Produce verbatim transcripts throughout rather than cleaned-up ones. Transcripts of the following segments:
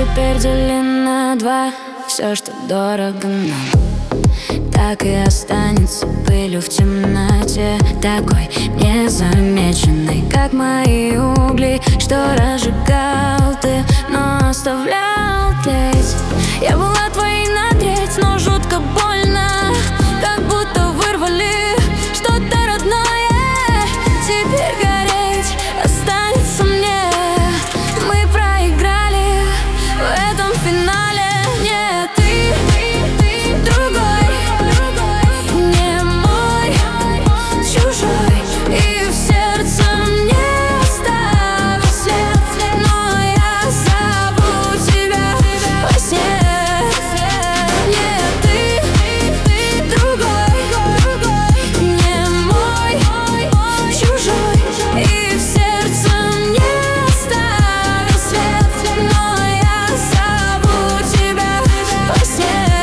теперь дели на два. Все, что дорого нам, так и останется пылью в темноте. Такой незамеченный, как мои угли, что разжигал ты, но оставлял тлеть. Я была твоей на треть, но жутко больно, как будто вырвали что-то родное. Теперь гореть останется мне. Мы проиграли в этом финале. Нет, ты другой, не мой, чужой. И в сердце мне оставил след, но я зову тебя во сне. Нет, ты другой, не мой, чужой. И в сердце мне оставил след, но я зову тебя во сне.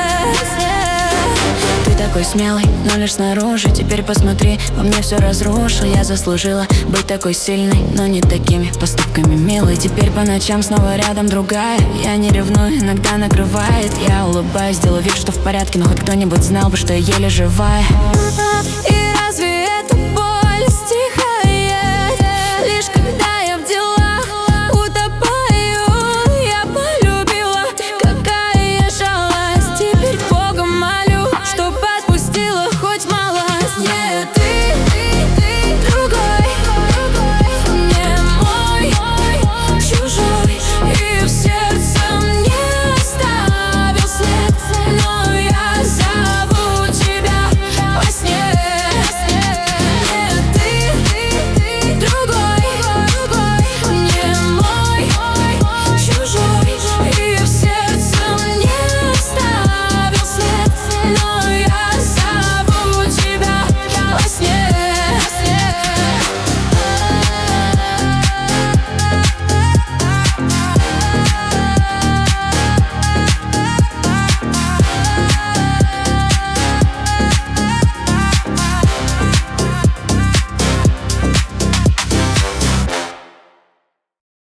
Ты такой смелый, но лишь снаружи. Теперь посмотри, во мне все разрушил. Я заслужила быть такой сильной, но не такими поступками милой. Теперь по ночам снова рядом другая. Я не ревную, иногда накрывает. Я улыбаюсь, делаю вид, что в порядке, но хоть кто-нибудь знал бы, что я еле живая. И